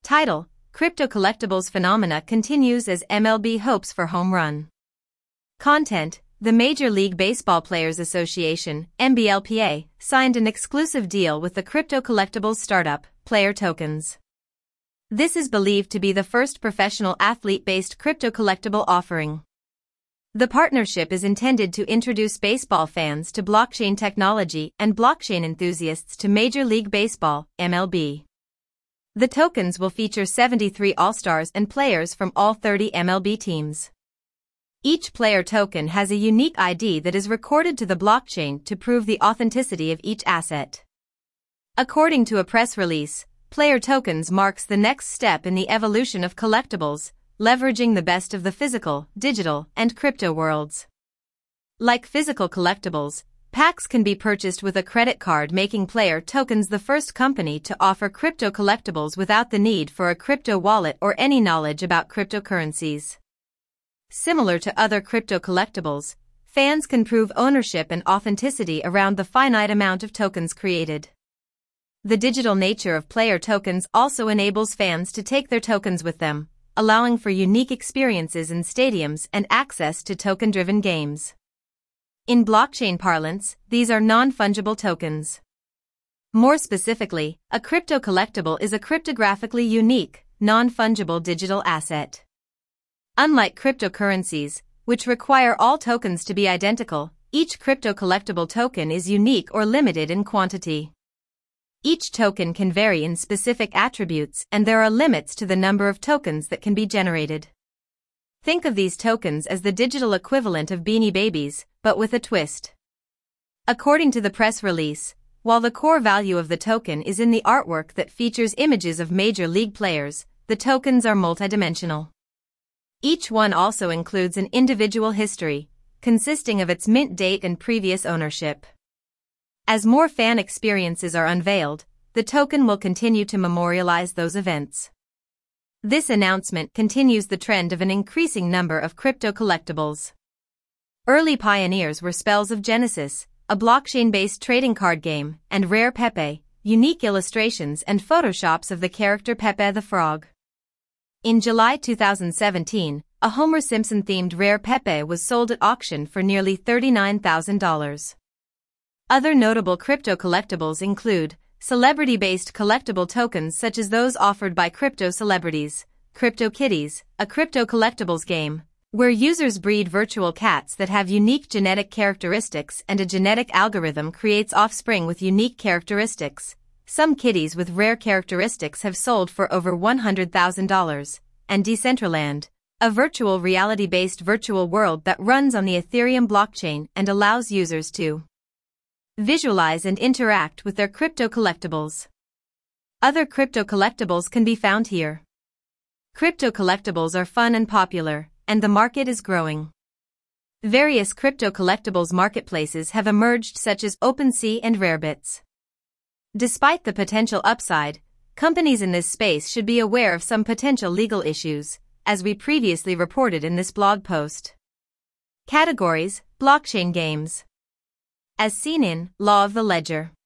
Title: Crypto Collectibles Phenomena Continues as MLB Hopes for Home Run. Content: The Major League Baseball Players Association, MLBPA, signed an exclusive deal with the crypto collectibles startup, Player Tokens. This is believed to be the first professional athlete-based crypto collectible offering. The partnership is intended to introduce baseball fans to blockchain technology and blockchain enthusiasts to Major League Baseball, MLB. The tokens will feature 73 All-Stars and players from all 30 MLB teams. Each player token has a unique ID that is recorded to the blockchain to prove the authenticity of each asset. According to a press release, Player Tokens marks the next step in the evolution of collectibles, leveraging the best of the physical, digital, and crypto worlds. Like physical collectibles, packs can be purchased with a credit card, making Player Tokens the first company to offer crypto collectibles without the need for a crypto wallet or any knowledge about cryptocurrencies. Similar to other crypto collectibles, fans can prove ownership and authenticity around the finite amount of tokens created. The digital nature of Player Tokens also enables fans to take their tokens with them, allowing for unique experiences in stadiums and access to token-driven games. In blockchain parlance, these are non-fungible tokens. More specifically, a crypto collectible is a cryptographically unique, non-fungible digital asset. Unlike cryptocurrencies, which require all tokens to be identical, each crypto collectible token is unique or limited in quantity. Each token can vary in specific attributes, and there are limits to the number of tokens that can be generated. Think of these tokens as the digital equivalent of Beanie Babies, but with a twist. According to the press release, while the core value of the token is in the artwork that features images of major league players, the tokens are multidimensional. Each one also includes an individual history, consisting of its mint date and previous ownership. As more fan experiences are unveiled, the token will continue to memorialize those events. This announcement continues the trend of an increasing number of crypto collectibles. Early pioneers were Spells of Genesis, a blockchain-based trading card game, and Rare Pepe, unique illustrations and photoshops of the character Pepe the Frog. In July 2017, a Homer Simpson-themed Rare Pepe was sold at auction for nearly $39,000. Other notable crypto collectibles include celebrity-based collectible tokens such as those offered by crypto celebrities, CryptoKitties, a crypto collectibles game, where users breed virtual cats that have unique genetic characteristics and a genetic algorithm creates offspring with unique characteristics. Some kitties with rare characteristics have sold for over $100,000, and Decentraland, a virtual reality-based virtual world that runs on the Ethereum blockchain and allows users to visualize and interact with their crypto collectibles. Other crypto collectibles can be found here. Crypto collectibles are fun and popular, and the market is growing. Various crypto collectibles marketplaces have emerged such as OpenSea and Rarebits. Despite the potential upside, companies in this space should be aware of some potential legal issues, as we previously reported in this blog post. Categories: Blockchain games. As seen in Law of the Ledger.